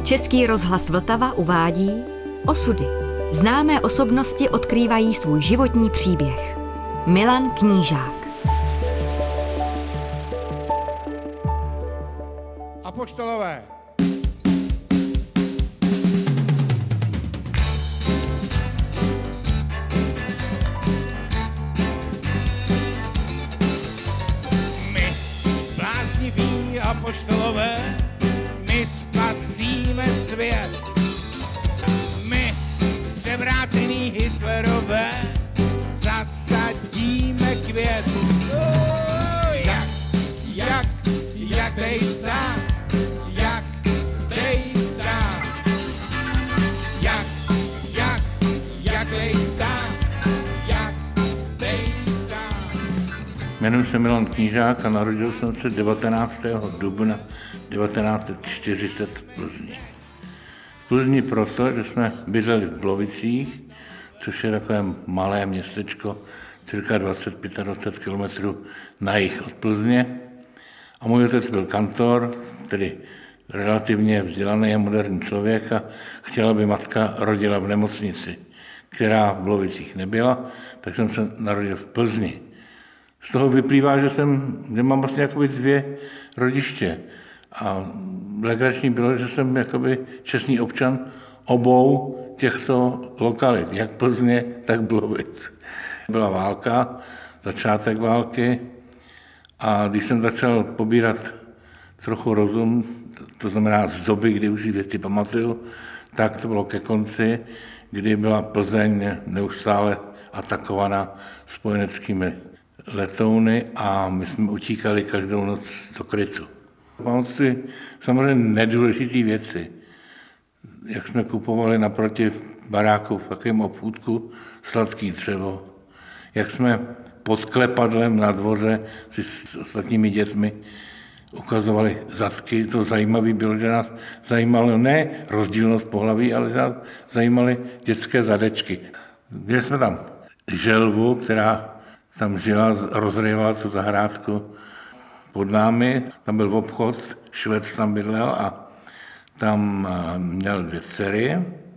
Český rozhlas Vltava uvádí Osudy. Známé osobnosti odkrývají svůj životní příběh. Milan Knížák. Apoštolové. My, blázniví apoštolové, my spasíme svět. My, převrátený Hitlerové, zasadíme květ. Jak bejt tam, jak bejt tam, jak bejt tam, jak bejt tam. Jmenuji se Milan Knížák a narodil jsem se 19. dubna 1940 v Plzni. V Plzni proto, že jsme bydleli v Blovicích, což je takové malé městečko, cirka 25 km na jih od Plzně. A můj otec byl kantor, tedy relativně vzdělaný a moderní člověk a chtěla, aby matka rodila v nemocnici, která v Blovicích nebyla, tak jsem se narodil v Plzni. Z toho vyplývá, že mám vlastně jakoby dvě rodiště. A legrační bylo, že jsem jakoby čestný občan obou těchto lokalit, jak Plzně, tak Blovic. Byla válka, začátek války, a když jsem začal pobírat trochu rozum, to znamená z doby, kdy už si věci pamatuju, tak to bylo ke konci, kdy byla Plzeň neustále atakovaná spojeneckými letouny a my jsme utíkali každou noc do krytu. Pamatuju samozřejmě nedůležité věci, jak jsme kupovali naproti baráku v takovém obchůdku sladký dřevo, jak jsme pod klepadlem na dvoře si s ostatními dětmi ukazovali zadky. To zajímavé bylo, že nás zajímalo ne rozdílnost pohlaví, ale že nás zajímaly dětské zadečky. Měli jsme tam želvu, která tam žila, rozrývala tu zahrádku pod námi. Tam byl obchod, Švec tam bydlel a tam měl 2 dcery.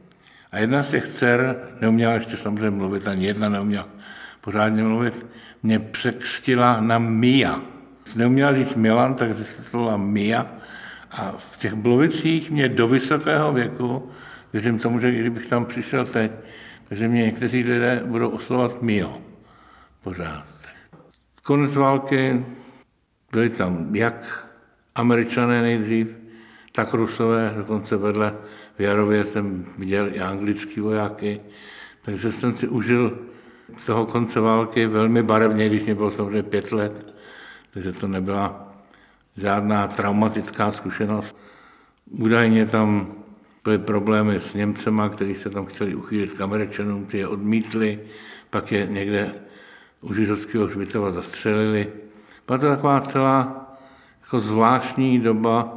A jedna z těch dcer neuměla ještě samozřejmě mluvit, ani jedna neuměla pořádně mluvit, mě překřtila na Mia. Neuměla říct Milan, tak vysvětlila Mia. A v těch Blovicích mě do vysokého věku, věřím tomu, že kdybych tam přišel teď, takže mě někteří lidé budou oslovovat Mio. Pořád. Konec války byli tam jak Američané nejdřív, tak Rusové, dokonce vedle v Jarově jsem viděl i anglický vojáky, takže jsem si užil z toho konce války velmi barevně, když mě bylo samozřejmě 5 let, takže to nebyla žádná traumatická zkušenost. Údajně tam byly problémy s Němcema, kteří se tam chtěli uchýlit k Američanům, ty je odmítli, pak je někde u židovského hřbitova zastřelili. Byla to taková celá jako zvláštní doba,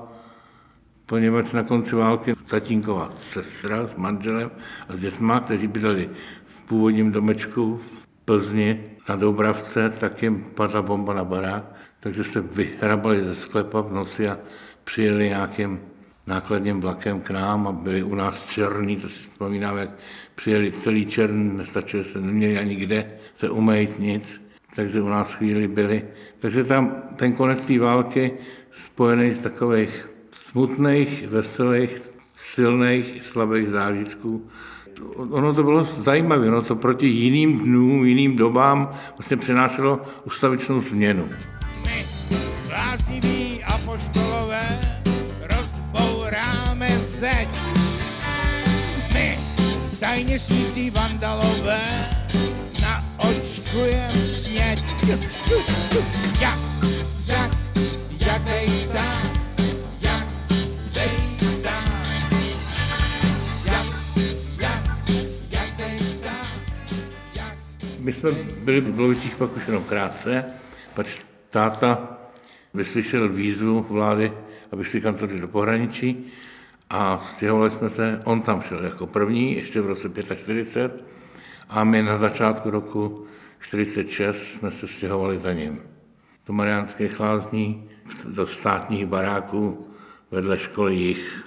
poněvadž na konci války tatínková sestra s manželem a s dětma, kteří bydleli v původním domečku v Plzni na Doubravce, tak jim padla bomba na barák, takže se vyhrabali ze sklepa v noci a přijeli nějakým nákladním vlakem k nám a byli u nás černí, to si vzpomínám, jak přijeli celý černý, nestačilo se, neměli ani kde se umýt nic, takže u nás chvíli byli. Takže tam ten konec té války spojený z takových smutných, veselých, silných, slabých zážitků. Ono to bylo zajímavé, ono to proti jiným dnům, jiným dobám vlastně přinášelo ustavičnou změnu. My, blázniví apoštolové, rozbouráme zeď. My, tajněšníci vandalové, naočkujem sněď. Jak dejta. My jsme byli v Blovicích pak už jenom krátce, pak táta vyslyšel výzvu vlády, aby šli kantoři do pohraničí a stěhovali jsme se, on tam šel jako první, ještě v roce 45 a my na začátku roku 46 jsme se stěhovali za ním. Do Mariánských Lázní, do státních baráků vedle školy Jih.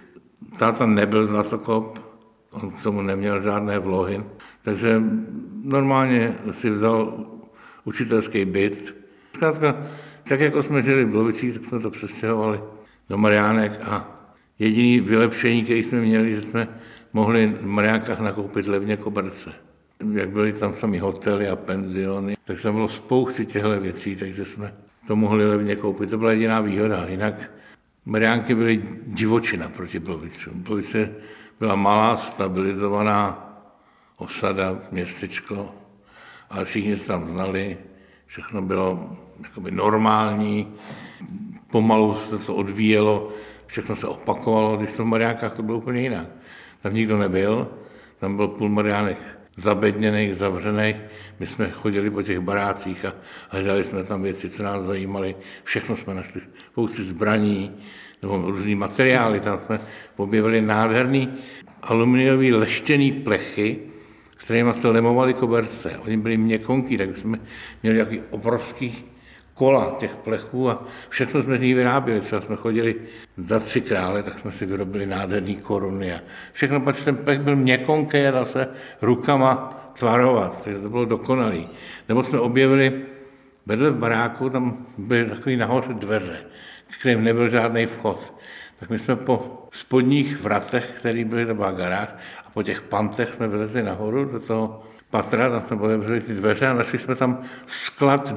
Táta nebyl zlatokop, on k tomu neměl žádné vlohy, takže normálně si vzal učitelský byt. Zkrátka, tak jako jsme žili v Blovicích, tak jsme to přestěhovali do Mariánek a jediný vylepšení, který jsme měli, že jsme mohli v Mariánkách nakoupit levně koberce. Jak byly tam sami hotely a penziony, tak tam bylo spousty těchto věcí, takže jsme to mohli levně koupit. To byla jediná výhoda. Jinak Mariánky byly divočina proti Blovicům. Blovice byla malá, stabilizovaná osada, městečko, ale všichni se tam znali, všechno bylo jakoby normální, pomalu se to odvíjelo, všechno se opakovalo, když to v Mariánkách to bylo úplně jinak. Tam nikdo nebyl, tam byl půl Mariánek zabedněných, zavřených. My jsme chodili po těch barácích a hledali jsme tam věci, co nás zajímaly. Všechno jsme našli, spousty zbraní nebo různý materiály. Tam jsme objevili nádherný aluminiový leštěný plechy, s kterými jsme lemovali koberce. Oni byli měkonký, tak jsme měli nějaký obrovský kola těch plechů a všechno jsme z nich vyráběli. Třeba jsme chodili za 3 krále, tak jsme si vyrobili nádherný koruny a všechno, protože ten plech byl měkonký a dal se rukama tvarovat, takže to bylo dokonalý. Nebo jsme objevili vedle v baráku, tam byly takový nahoře dveře, kterým nebyl žádný vchod. Tak my jsme po spodních vratech, který byly, to byla garáž, a po těch pantech jsme vylezli nahoru do toho patra, tam jsme otevřeli ty dveře a našli jsme tam sklad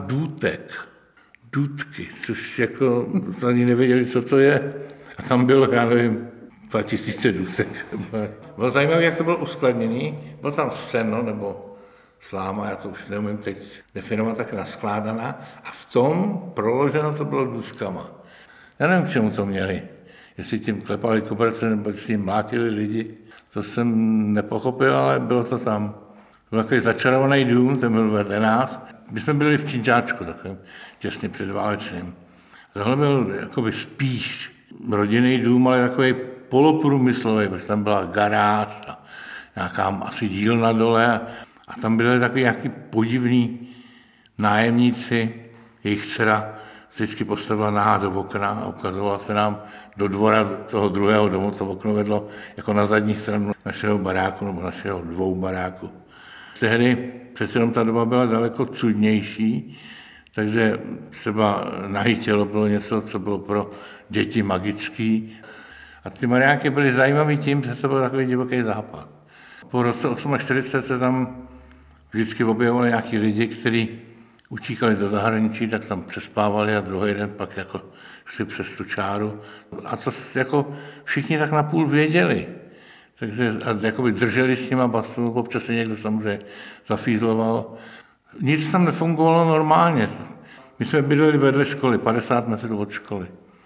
důtky, což jako ani nevěděli, co to je. A tam bylo, já nevím, 2000 důtek. Bylo zajímavé, jak to bylo uskladněné. Bylo tam seno nebo sláma, já to už neumím teď definovat, tak naskládaná. A v tom proloženo to bylo důtkama. Já nevím, k čemu to měli. Jestli tím klepali koberce, nebo jestli tím mlátili lidi. To jsem nepochopil, ale bylo to tam. Byl takový začarovaný dům, ten byl vedle nás. My jsme byli v Činžáčku, takovým těsně předválečným. Tohle byl jakoby spíš rodinný dům, ale takový poloprůmyslový, protože tam byla garáž a nějaká asi dílna dole a tam byly takový nějaký podivný nájemníci, jejich dcera vždycky postavila náha do okna a ukazovala se nám do dvora toho druhého domu. To okno vedlo jako na zadní stranu našeho baráku nebo našeho 2 baráků. Tehdy přece jenom ta doba byla daleko cudnější, takže třeba nahý tělo bylo něco, co bylo pro děti magický. A ty Mariánky byly zajímavé tím, že to byl takový divoký západ. Po roce 48 se tam vždycky objevovali nějaký lidi, kteří utíkali do zahraničí, tak tam přespávali a druhý den pak jako šli přes tu čáru. A to jako všichni tak napůl věděli. Takže jakoby drželi s nima basu, občas se někdo samozřejmě zafízloval. Nic tam nefungovalo normálně. My jsme bydleli vedle školy, 50 metrů od školy.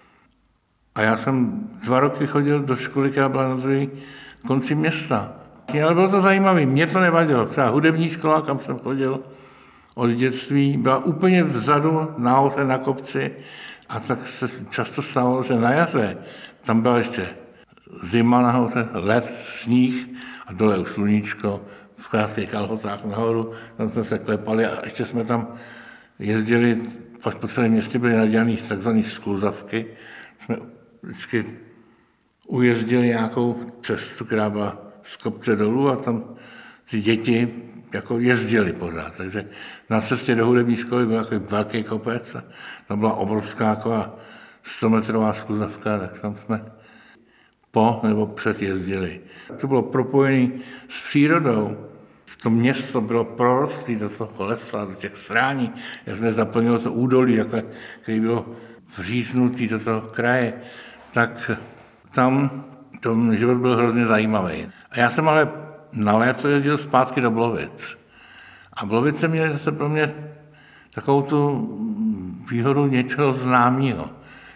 A já jsem 2 roky chodil do školy, která byla na druhém konci města. Ale bylo to zajímavé, mě to nevadilo. Třeba hudební škola, kam jsem chodil od dětství, byla úplně vzadu, nahoře na kopci. A tak se často stávalo, že na jaře tam byla ještě zima nahoře, led, sníh a dole už sluníčko, v krátkých kalhotách nahoru, tam jsme se klepali a ještě jsme tam jezdili, až po celém městě byly nadělané takzvané skluzavky. Jsme vždycky ujezdili nějakou cestu, která byla z kopce dolů a tam ty děti jako jezdili pořád. Takže na cestě do hudební školy byl takový velký kopec a tam byla obrovská taková 100metrová skluzavka, tak tam jsme po nebo před jezdili. To bylo propojené s přírodou. To město bylo prorostlé do toho lesa, do těch strání, jak jsme zaplnilo to údolí, které bylo vříznutý do toho kraje, tak tam ten život byl hrozně zajímavý. A já jsem ale na léto jezdil zpátky do Blovic. A Blovice měly zase pro mě takovou tu výhodu něčeho známého.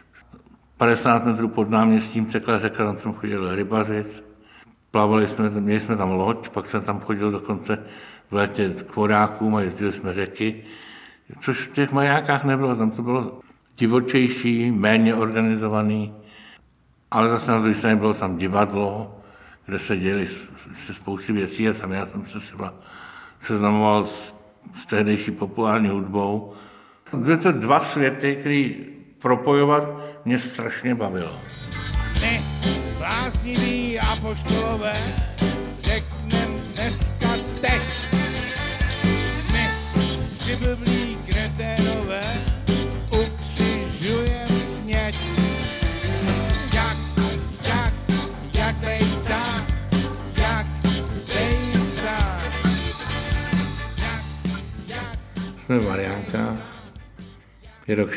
50 metrů pod náměstím tekla řeka, tam jsem chodil rybařit, plavali jsme, měli jsme tam loď, pak jsem tam chodil dokonce v létě k vodákům a jezdili jsme řeky, což v těch Mariánkách nebylo, tam to bylo divočejší, méně organizovaný, ale zase na druhé straně bylo tam divadlo, kde se děli se spousty věcí a tam já jsem se třeba seznamoval s tehdejší populární hudbou. Byly to 2 světy, které propojovat mě strašně bavilo. My, blázniví apoštolové, řeknem dneska teď. My, přiblblí kreténové, ukřižujem směť. Jak bejta, jak bejta. Jsme v Mariánkách, je rok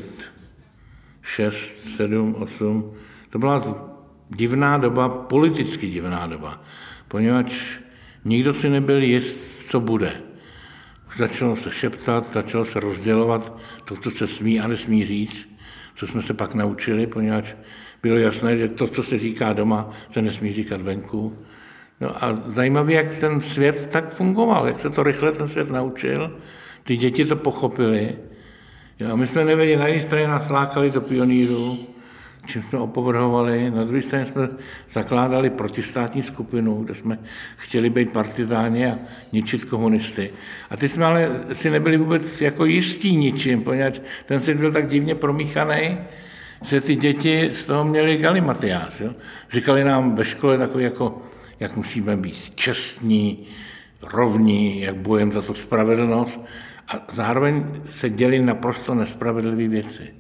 46, 7, 8. To byla divná doba, politicky divná doba, poněvadž nikdo si nebyl jist, co bude. Začalo se šeptat, začalo se rozdělovat to, co se smí a nesmí říct, co jsme se pak naučili, poněvadž bylo jasné, že to, co se říká doma, se nesmí říkat venku. No a zajímavé, jak ten svět tak fungoval, jak se to rychle ten svět naučil, ty děti to pochopily. A my jsme nevěděli, na jedné straně nás lákali do pionýrů, čím jsme opovrhovali, na druhé straně jsme zakládali protistátní skupinu, kde jsme chtěli být partizáni a ničit komunisty. A ty jsme ale si nebyli vůbec jako jistí ničím, poněvadž ten svět byl tak divně promíchaný, že ty děti z toho měli galimatiáš. Jo? Říkali nám ve škole takový jako, jak musíme být čestní, rovní, jak bojujeme za tu spravedlnost, a zároveň se děli naprosto nespravedlivé věci.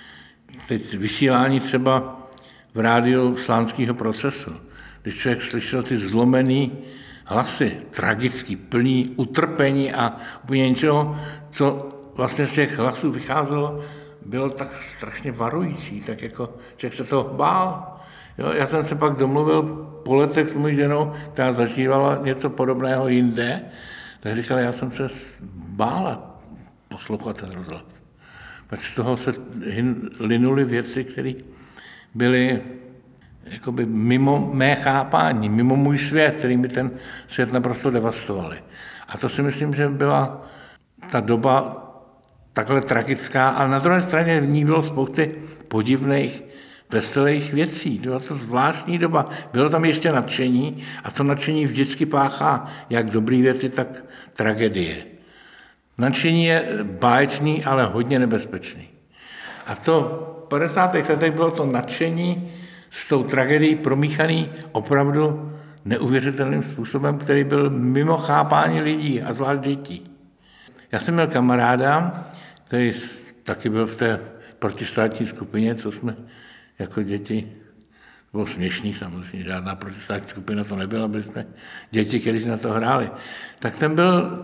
Teď vysílání třeba v rádiu Slánského procesu, když člověk slyšel ty zlomený hlasy, tragický, plný utrpení a úplně něčeho, co vlastně z těch hlasů vycházelo, bylo tak strašně varující, tak jako člověk se toho bál. Jo, já jsem se pak domluvil po letech s mojí ženou, která zažívala něco podobného jinde, tak říkala, já jsem se bála poslouchat ten rozhlas. Pak z toho se linuly věci, které byly jakoby mimo mé chápání, mimo můj svět, který mi ten svět naprosto devastovali. A to si myslím, že byla ta doba takhle tragická, a na druhé straně v ní bylo spousty podivných, veselých věcí. Byla to zvláštní doba. Bylo tam ještě nadšení a to nadšení vždycky páchá jak dobré věci, tak tragédie. Nadšení je báječný, ale hodně nebezpečný. A to v 50. letech bylo to nadšení s tou tragédií promíchaný opravdu neuvěřitelným způsobem, který byl mimo chápání lidí a zvlášť dětí. Já jsem měl kamaráda, který taky byl v té protistátní skupině, co jsme jako děti, bylo směšný samozřejmě, žádná protistátní skupina to nebyla, byli jsme děti, kteří na to hráli. Tak ten byl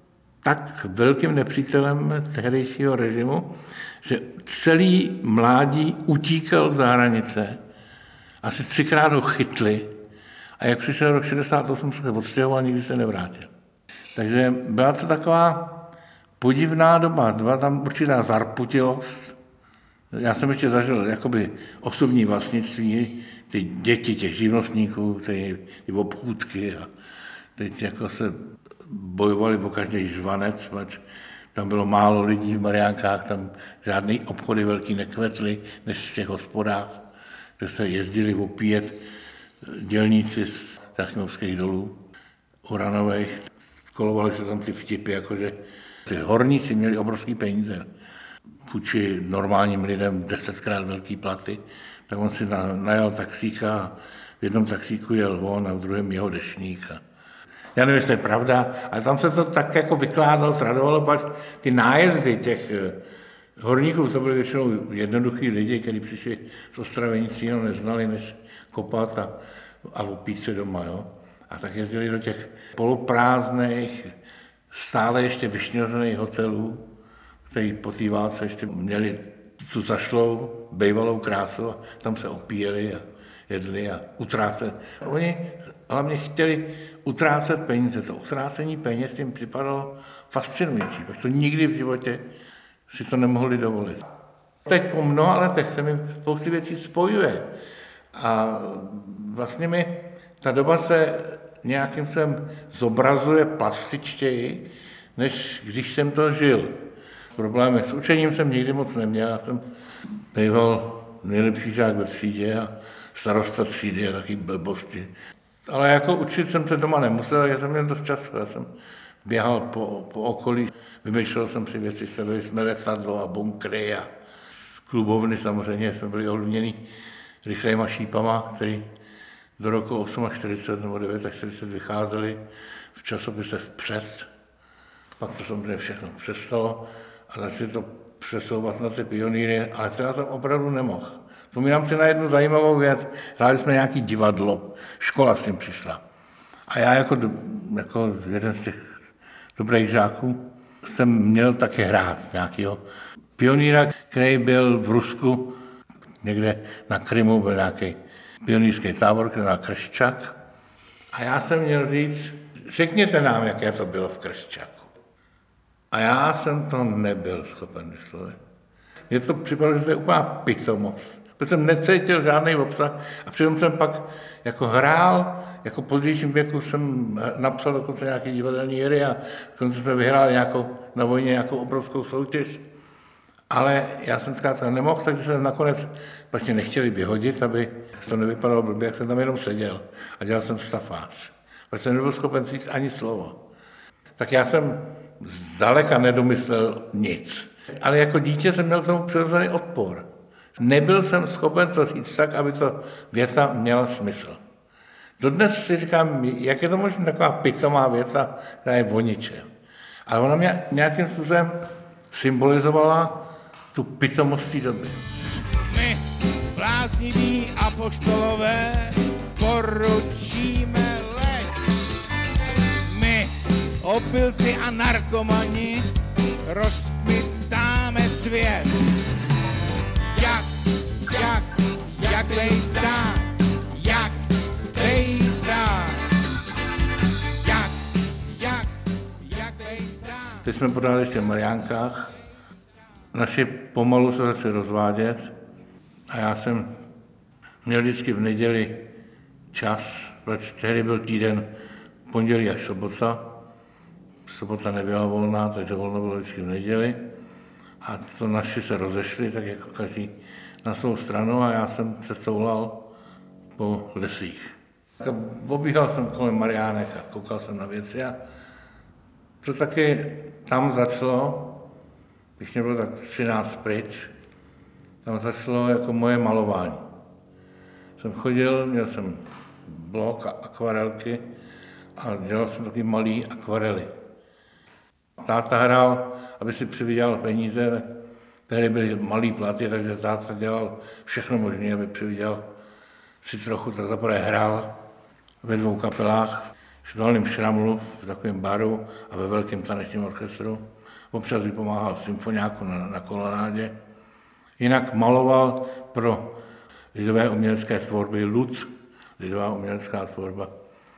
tak velkým nepřítelem tehdejšího režimu, že celý mládí utíkal za hranice, asi 3krát ho chytli a jak přišel rok 68, se odstěhoval, nikdy se nevrátil. Takže byla to taková podivná doba, byla tam určitá zarputilost. Já jsem ještě zažil jakoby osobní vlastnictví, ty děti těch živnostníků, ty obchůdky a teď jako se bojovali po každý žvanec, tam bylo málo lidí v Mariánkách, tam žádný obchody velký nekvetly, než v těch hospodách, kde se jezdili opíjet dělníci z Trachnovských dolů, uranových. Kolovaly se tam ty vtipy, jakože ty horníci měli obrovský peníze. Vůči normálním lidem 10krát velký platy, tak on si najal taxíka a v jednom taxíku jel on a v druhém jeho dešník. Já nevím, jestli to je pravda, ale tam se to tak jako vykládalo, tradovalo, pač ty nájezdy těch horníků, to byly většinou jednoduchý lidi, kteří přišli z Ostravy, nic jiného neznali, než kopat a opít se doma. Jo? A tak jezdili do těch poloprázdných, stále ještě vyšňořených hotelů, který po té válce ještě měli tu zašlou, bejvalou krásu a tam se opíjeli a jedli a utráceli. Oni hlavně chtěli utrácet peníze. To utrácení peněz tím připadalo fascinující, protože to nikdy v životě si to nemohli dovolit. Teď po mnoha letech se mi spousty věcí spojuje a vlastně mi ta doba se nějakým způsobem zobrazuje plastičtěji, než když jsem to žil. Problémy s učením jsem nikdy moc neměl, já jsem býval nejlepší žák ve třídě a starosta třídy a taky blbosti. Ale jako učit jsem se doma nemusel, já jsem měl dost času, já jsem běhal po okolí, vymýšlel jsem si věci, stavili jsme letadlo a bunkry a z klubovny samozřejmě jsme byli ovlivněni rychlejma šípama, který do roku 48 nebo 49 vycházely v časopise Vpřed. Pak to samozřejmě všechno přestalo a začali to přesouvat na ty pionýry, ale to já jsem opravdu nemohl. Vzpomínám si na jednu zajímavou věc. Hráli jsme nějaký divadlo, škola s tím přišla. A já jako jeden z těch dobrých žáků jsem měl taky hrát nějakého pionýra, který byl v Rusku, někde na Krymu byl nějaký pionýrský tábor, který byl Krščak. A já jsem měl říct, řekněte nám, jaké to bylo v Krščaku. A já jsem to nebyl schopen vyslovit. Mně to připadalo, že to je úplná pitomost. Protože jsem necítil žádný obsah a přitom jsem pak jako hrál, jako v pozdějším věku jsem napsal dokonce nějaké divadelní hry a dokonce jsme vyhráli na vojně nějakou obrovskou soutěž. Ale já jsem zkrátka nemohl, takže jsem nakonec vlastně nechtěli vyhodit, aby to nevypadalo blbě, jak jsem tam jenom seděl a dělal jsem stafář. Protože jsem nebyl schopen říct ani slovo. Tak já jsem zdaleka nedomyslel nic. Ale jako dítě jsem měl k tomu přirozený odpor. Nebyl jsem schopen to říct tak, aby to věta měla smysl. Dodnes si říkám, jak je to možná taková pitomá věta, která je o ničem. Ale ona mě nějakým způsobem symbolizovala tu pitomost té doby. My, blázniví apoštolové, poručíme leď. My, opilci a narkomani, rozkmitáme svět. Jak lejtá, jak lejtá, jak lejtá. Teď jsme pořád ještě v Mariánkách. Naši pomalu se začali rozvádět a já jsem měl vždycky v neděli čas, protože tehdy byl týden pondělí až sobota. Sobota nebyla volná, takže volno bylo vždycky v neděli. A to naši se rozešli, tak jako každý na svou stranu a já jsem se toulal po lesích. Tak obíhal jsem kolem Mariánek a koukal jsem na věci a to taky tam začalo, když mě bylo tak 13 pryč, tam začalo jako moje malování. Jsem chodil, měl jsem blok a akvarelky a dělal jsem taky malý akvarely. Táta hrál, aby si přivydělal peníze, tak tehdy byly malý platy, takže táta dělal všechno možné, aby přivydělal si trochu, tak zaprvé hrál ve 2 kapelách, v Dolním Šramlu, v takovém baru a ve velkém tanečním orchestru. Občas vypomáhal v symfoniáku na kolonádě. Jinak maloval pro lidové umělecké tvorby LUC, lidová umělecká tvorba.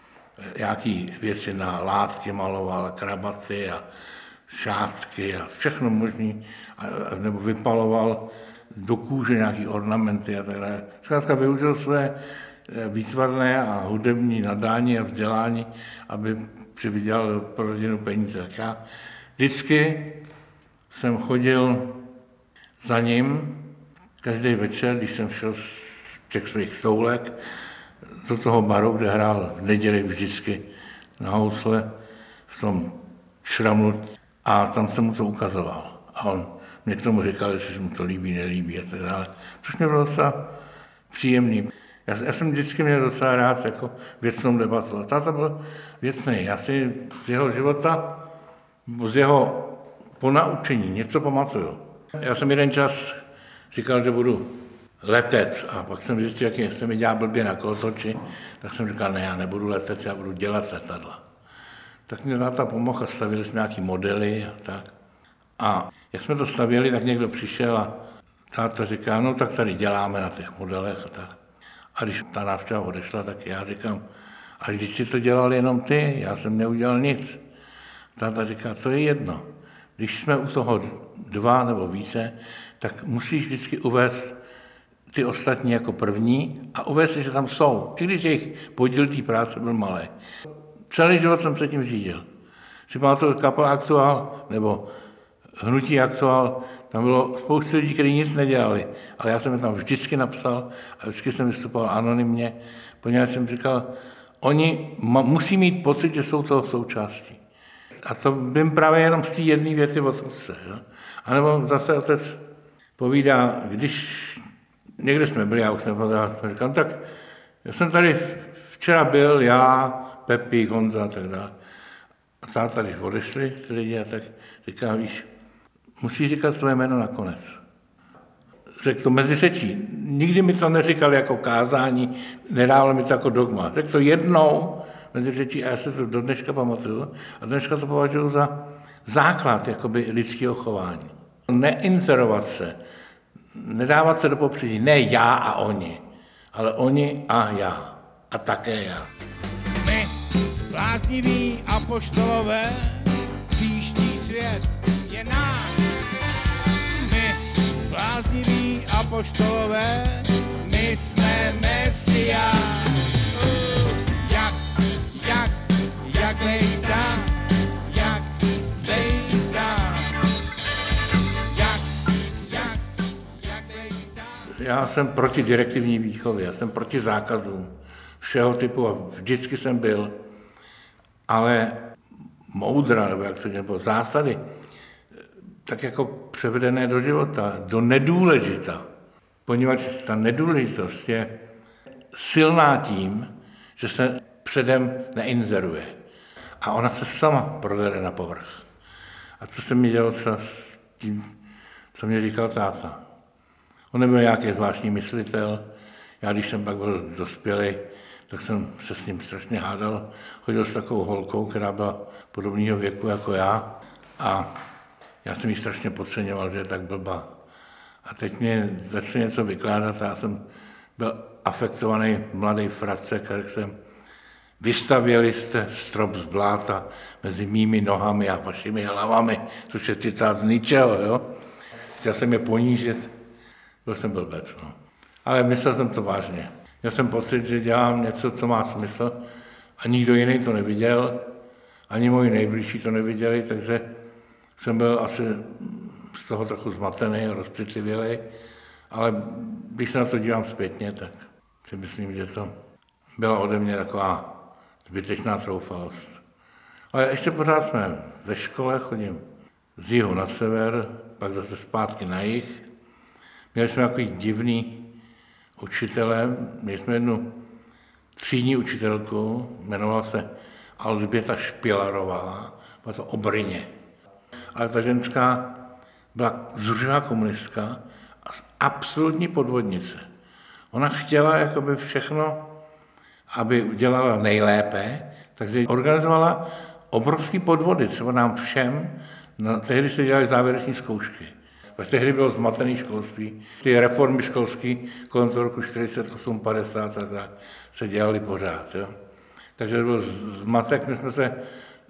Nějaký věci na látky maloval, krabaty a šátky a všechno možné, nebo vypaloval do kůže nějaký ornamenty a tak dále. Zkrátka využil své výtvarné a hudební nadání a vzdělání, aby přivydělal pro rodinu peníze. Tak já vždycky jsem chodil za ním každý večer, když jsem šel z těch svých stoulek do toho baru, kde hrál v neděli vždycky na housle v tom Šramlu a tam jsem mu to ukazoval. A on mě k tomu říkal, jestli se mu to líbí, nelíbí a tak dále. Což mě bylo docela příjemný. Já jsem vždycky měl docela rád jako věcnou debatu. A táta byl věcný. Já si z jeho života, z jeho ponaučení něco pamatuju. Já jsem jeden čas říkal, že budu letec a pak jsem zjistil, jak se mi dělá blbě na kolotoči, tak jsem říkal, ne, já nebudu letec, já budu dělat letadla. Tak mě táta pomohl a stavili jsme nějaký modely a tak. A jak jsme to stavěli, tak někdo přišel a táta říká, no tak tady děláme na těch modelech a tak. A když ta návštěva odešla, tak já říkám, a když si to dělal jenom ty, já jsem neudělal nic. Táta říká, to je jedno. Když jsme u toho 2 nebo více, tak musíš vždycky uvést ty ostatní jako první a uvést, že tam jsou. I když jejich podíl té práce byl malý. Celý život jsem se tím řídil. Si pamatuju kapela Aktuál nebo Hnutí Aktuál, tam bylo spoustu lidí, kteří nic nedělali, ale já jsem je tam vždycky napsal a vždycky jsem vystupoval anonymně, poněvadž jsem říkal, oni musí mít pocit, že jsou toho součástí. A to vím právě jenom z té jedné věty od otce. A nebo zase otec povídá, když někde jsme byli, já už jsem říkal, tak Já jsem tady včera byl, já, Pepi, Honza a tak dále. A táta, když odešli ty lidi, a tak říká, víš, musíš říkat své jméno nakonec. Řekl to mezi řečí. Nikdy mi to neříkal jako kázání, nedával mi to jako dogma. Řekl to jednou mezi řečí a já se to do dneška pamatuju. A dneška to považuji za základ jakoby lidského chování. Neinzerovat se, nedávat se do popředí, ne já a oni, ale oni a já. A také já. My, blázniví apoštolové, příští svět je náš. My, blázniví apoštolové, my jsme Mesiáš. Jak lejtá, jak lejtá, jak lejtá. Já jsem proti direktivní výchově, já jsem proti zákazům všeho typu a vždycky jsem byl, ale moudra, nebo jak to nebo zásady, tak jako převedené do života, do nedůležita, poněvadž ta nedůležitost je silná tím, že se předem neinzeruje. A ona se sama prodere na povrch. A co se mi dělo třeba s tím, co mě říkal táta. On nebyl nějaký zvláštní myslitel. Já, když jsem pak byl dospělý, tak jsem se s ním strašně hádal. Chodil s takovou holkou, která byla podobného věku jako já. A já jsem ji strašně podceňoval, že je tak blbá. A teď mě začne něco vykládat a já jsem byl afektovaný mladý fratcek, jak jsem vystavěli jste strop z bláta mezi mými nohami a vašimi hlavami, což je citát z ničeho, jo. Chtěl jsem je ponížit, byl jsem blbec, no. Ale myslel jsem to vážně. Měl jsem pocit, že dělám něco, co má smysl a nikdo jiný to neviděl, ani moji nejbližší to neviděli, takže jsem byl asi z toho trochu zmatený a rozcitlivělej, ale když se na to dívám zpětně, tak si myslím, že to byla ode mě taková zbytečná troufalost. Ale ještě pořád jsme ve škole, chodím z jihu na sever, pak zase zpátky na jih. Měli jsme takový divný učitele, měli jsme jednu třídní učitelku, jmenovala se Alžběta Špilarová, byla to o Bryně. Ale ta ženská byla zuřivá komunistka a absolutní podvodnice. Ona chtěla jakoby všechno, aby udělala nejlépe, takže organizovala obrovský podvody, třeba nám všem, tehdy se dělaly závěreční zkoušky. Tehdy bylo zmatené školství, ty reformy školské kolem toho roku 48-50 a tak se dělaly pořád. Jo. Takže to byl zmatek, my jsme se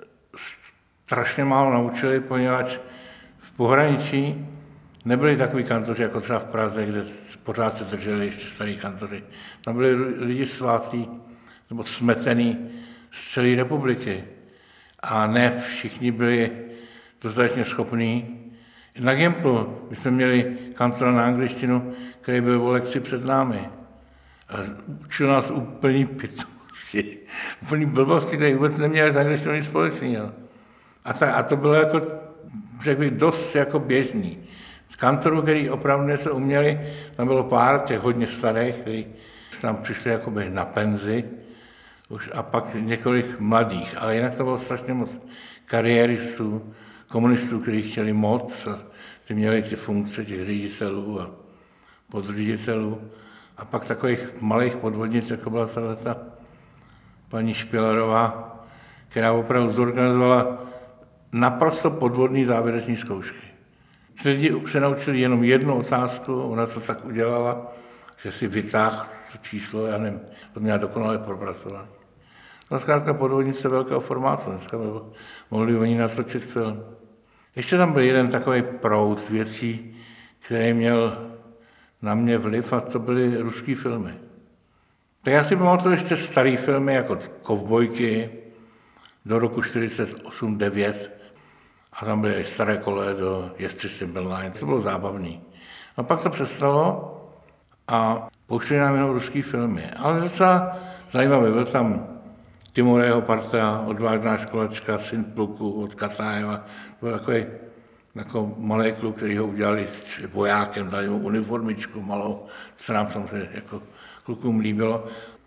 strašně málo naučili, poněvadž v pohraničí nebyli takový kantoři, jako třeba v Praze, kde pořád se drželi ještě starý kantoři. Tam byli lidi svatí, nebo smetený z celé republiky. A ne všichni byli dostatečně schopní. Na Gimplu my jsme měli kantora na angličtinu, který byl o lekci před námi. A učil nás úplný pitomosti, úplný blbosti, který vůbec neměli s angličtinou nic společného. A to bylo jako, řekl bych, dost jako běžný. Z kantorů, který opravdu něco uměli, tam bylo pár těch hodně starých, kteří tam přišli jakoby na penzi, už a pak několik mladých, ale jinak to bylo strašně moc kariéristů, komunistů, kteří chtěli moc a ty měli ty funkce těch ředitelů a podředitelů. A pak takových malých podvodnic, jako byla ta paní Špilarová, která opravdu zorganizovala naprosto podvodný závěreční zkoušky. Lidi se naučili jenom jednu otázku, ona to tak udělala, že si vytáhl to číslo, já nevím, to měla dokonale propracované. No zkrátka podvodnice velkého formátu, dneska by mohli oni natočit film. Ještě tam byl jeden takový proud věcí, který měl na mě vliv, a to byly ruský filmy. Tak já si pamatuju ještě starý filmy, jako Kovbojky, do roku 48-9, a tam byly i Staré kole do Jestři Timberline, to bylo zábavný. A pak to přestalo a pouštěli nám jenom ruský filmy. Ale docela zajímavé, byl tam Timurého parta, Odvážná školačka, Syn pluku od Katájeva. To byl takový jako malý kluk, který ho udělali vojákem, dali mu uniformičku malou, co nám samozřejmě jako klukům líbilo.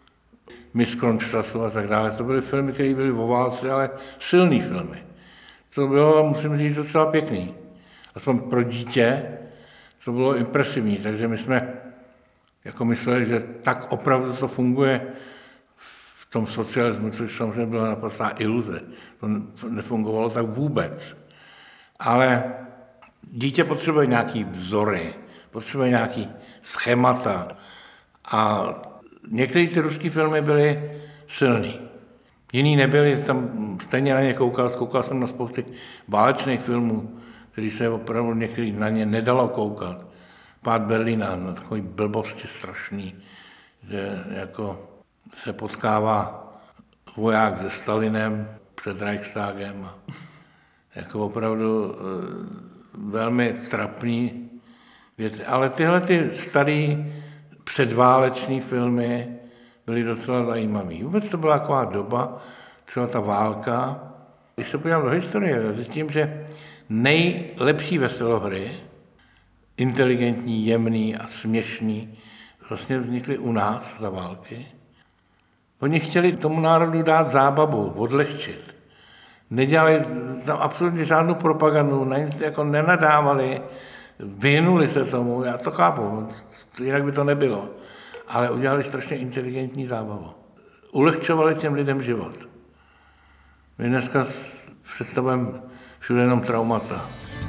Miss Kronštasu a tak dále. To byly filmy, které byly o válce, ale silný filmy. To bylo, musím říct, docela pěkný. Aspoň pro dítě to bylo impresivní, takže my jsme jako mysleli, že tak opravdu to funguje v tom socialismu, což samozřejmě byla naprostá iluze. To nefungovalo tak vůbec. Ale dítě potřebuje nějaký vzory, potřebuje nějaký schémata a některé ty ruské filmy byly silný. Jiný nebyly, tam stejně na ně koukal jsem na spousty válečných filmů, který se opravdu některý na ně nedalo koukat. Pád Berlína, no, takový blbosti strašný, že jako se potkává voják se Stalinem před Reichstagem. Jako opravdu velmi trapný věci. Ale tyhle ty staré předváleční filmy byly docela zajímavé. Vůbec to byla taková doba, třeba ta válka. Když se podívám do historie, zjistím, že nejlepší veselohry, inteligentní, jemný a směšný, vlastně vznikly u nás za války. Oni chtěli tomu národu dát zábavu, odlehčit. Nedělali tam absolutně žádnou propagandu, na nic jako nenadávali, vyhnuli se tomu, já to chápu, jinak by to nebylo, ale udělali strašně inteligentní zábavu. Ulehčovali těm lidem život. My dneska představujeme všude jenom traumata.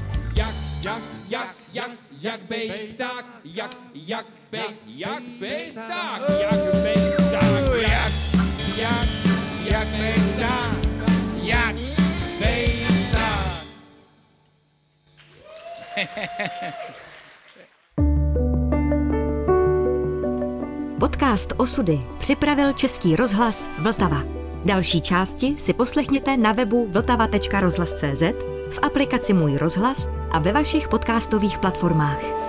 Jak bejt tak, jak bejt tak, jak bejt tak, jak bejt tak, jak bejt tak. Podcast Osudy připravil Český rozhlas Vltava. Další části si poslechněte na webu vltava.rozhlas.cz, v aplikaci Můj rozhlas a ve vašich podcastových platformách.